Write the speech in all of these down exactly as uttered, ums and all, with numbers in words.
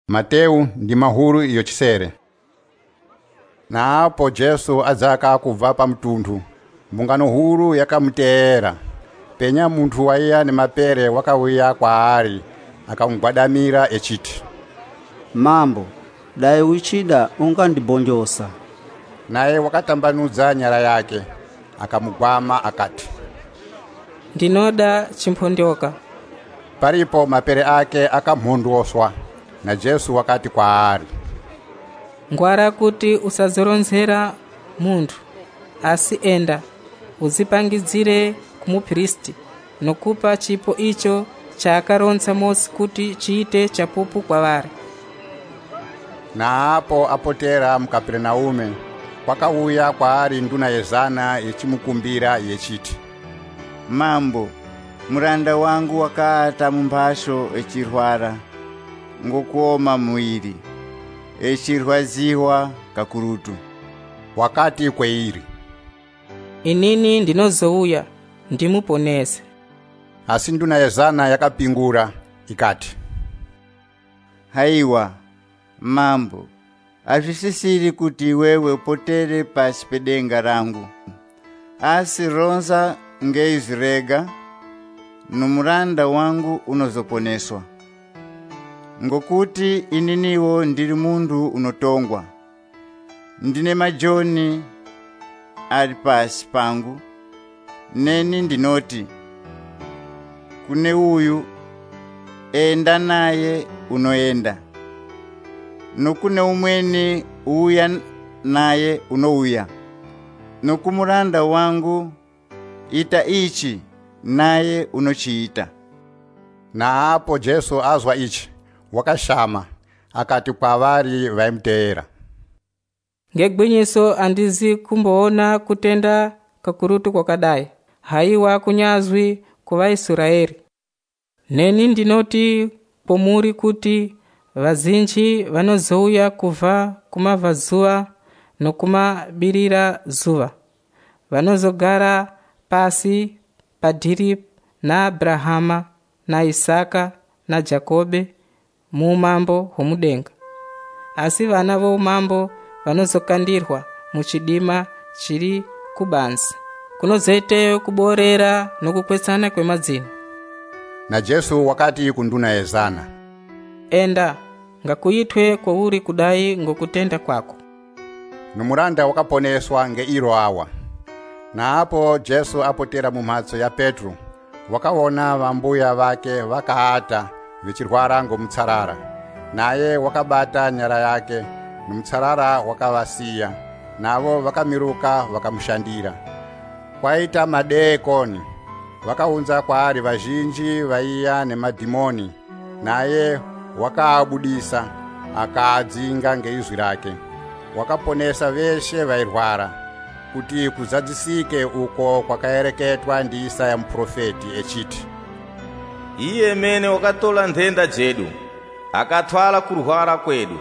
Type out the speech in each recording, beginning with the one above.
Mateu ndi mahulu yochisere. Na apo Jesu adzaka kuva pa mtundu, mbungano hulu yakamutera. Penya munthu waiya ni mapere wakauya kwa ari, akamugwadamira echiti, Mambo, dai uchida ungandibonjosa. Naye wakatambanuza nyala yake, akamugwama akati, Ndinoda chimphondoka. Paripo mapere ake akamhondoswa. Na Jesu wakati kwa ari, Ngwara kuti usazoronzera munthu, asi enda uzipangidzire kumupristi nokupa chipo icho chakaronsa Mose kuti chiite chapupu kwa vari. Na apo apotera mukapernaume, kwakauya kwa ari nduna yezana yechimukumbira yechiti, Mambo, muranda wangu wakaata mumphaso echirwara, ngokuoma muiri, echirwaziwa kakurutu. wakati kweiri, Inini ndinozouya ndimuponese. asi nduna yezana yakapingura ikati, Haiwa, Mambo, azvisisiri kuti iwewe upotere pasi pedenga rangu. Asi ronza ngeizirega, nomuranda wangu unozoponeswa. Ngokuti ininiwo ndiri mundu unotongwa. Ndine majoni ari pasi pangu. Neni ndinoti, kune uyu, enda naye unoenda. Nokune umweni uya naye unouya. Nokumuranda wangu, ita ichi naye unochiita. Na apo Jesu azwa ichi, wakashama, akati kwa vari vaimutera, Ngegwinyiso andizi kumboona kutenda kakurutu kwakadai, haiwa kunyazwi kuva Israeli. Neni ndinoti pomuri kuti vazinji vanozouya kuva kumavazuva nokumabirira zuva, vanozogara pasi padhiri na Abrahama na Isaka na Jakobe muumambo hwomudenga. Asi vana voumambo vanozokandirwa muchidima chiri kubanzi, kunozoiteyo kuborera nokukwesana kwemadzino. Na Jesu wakati kunduna yezana, Enda, ngakuitwe kwauri kudai ngokutenda kwako. Numuranda wakaponeswa ngeiro awa. Na apo Jesu apotera mumhatso ya Petro, wakaona vambuya vake vakaata vichirwara ngomutsarara. Naye wakabata nyara yake, numutsarara wakavasiya, navo vakamiruka vakamushandira. Kwaita madekoni, wakaunza kwaari vazhinji vaiya nemadhimoni, naye wakaabudisa, akaadzinga ngeizwi rake. Wakaponesa veshe vairwara, kuti kuzadzisike uko kwakaereketwa ndi Isaya muprofeti echiti, Iye mene wakatola nthenda dzedu, akatwala kurwara kwedu.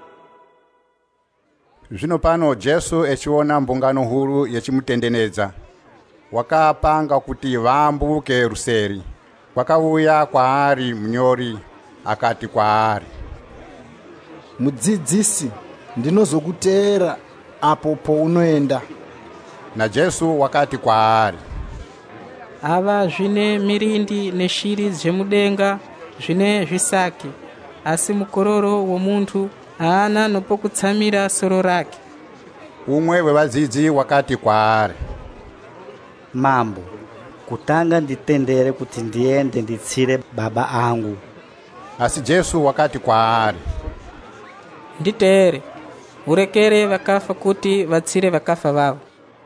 Zvino pano Jesu echiona mbungano huru yechimutendenedza, wakapanga kuti vaambuke ruseri. Wakauya kwaari mnyori, akati kwaari, Mudzidzisi, ndinozokutera apo pounoenda. Na Jesu wakati kwaari, Ava zvine mirindi neshiri zvemudenga zvine zvisaki, asi mukororo womunthu haana nopokutsamira soro rake. umwe wevadzidzi wakati kwaari, Mambo, kutanga nditendere kuti ndiende nditsire baba angu. asi Jesu wakati kwaari, Nditere, urekere vakafa kuti vatsire vakafa vavo.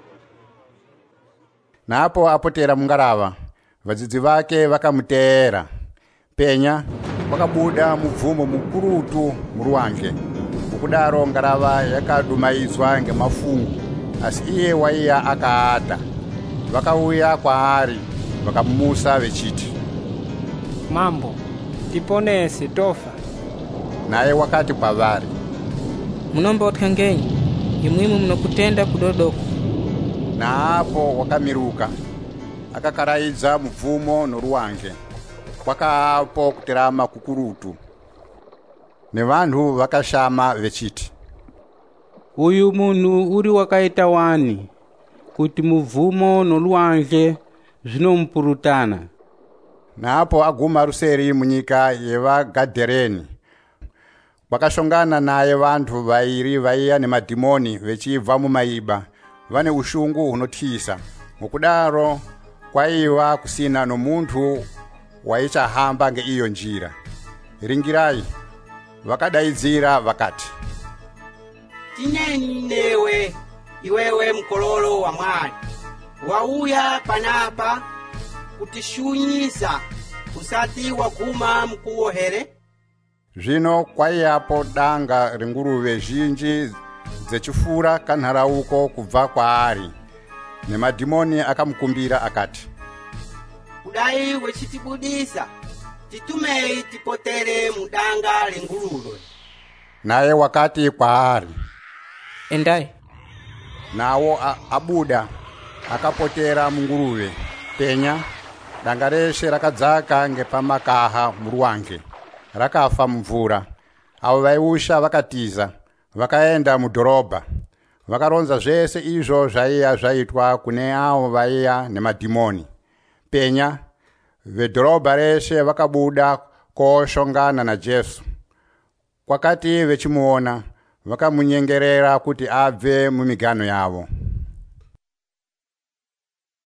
Napo apotera mungarava, vadzidzi vake vakamutera. Penya wakabuda mubvumo mukurutu muruwanje. Ukudaro ngarava yakadumaidzwa ngemafungu, asi iye waiya akaata. Vakauya kwaari, vakamumusa vechiti, Mambo, tiponese tofa. Naye wakati kwavari, Munombotya ngenyi, imwimwe munokutenda kudodoko. Na apo wakamiruka, akakaraidza mubvumo noruwanje. Kwakaapo kuterama kukurutu. ne vanthu vakashama vechiti, uyu munhu uri wakaita wani kuti mubvumo nolwandle zvinompurutana. napo aguma ruseri munyika yevagadhereni kwakashongana naye vanthu vairi vaiya nemadhimoni vechibva mumaiba vane ushungu hunotyisa. Mukudaro kwaiva kusina nomunthu waichahamba ngeiyo njira. Ringirai, vakadaidzira vakati, tineni newe iwewe mkololo wa mwali, wauya panapa kutishunyiza usati waguma mkuwohere. Zvino kwaiyapo danga renguruve zhinji dzechifura kanharauko kubva kwaari. Nemadhimoni akamukumbira akati, kudai wechitibudisa titumei tipotere mudanga renguruve. naye wakati kwaari, endai. nawo abuda akapotera munguruve. Penya danga reshe rakadzaka ngepamakaha murwange, rakafa mumvura. Avo vaiusha vakatiza vakaenda mudhorobha, vakaronza zvese izvo zvaiya zvaitwa kune avo vaiya nemadhimoni. Penya vedhorobha reshe vakabuda koshongana naJesu. Kwakati vechimuona vakamunyengerera kuti abve mumigano yavo.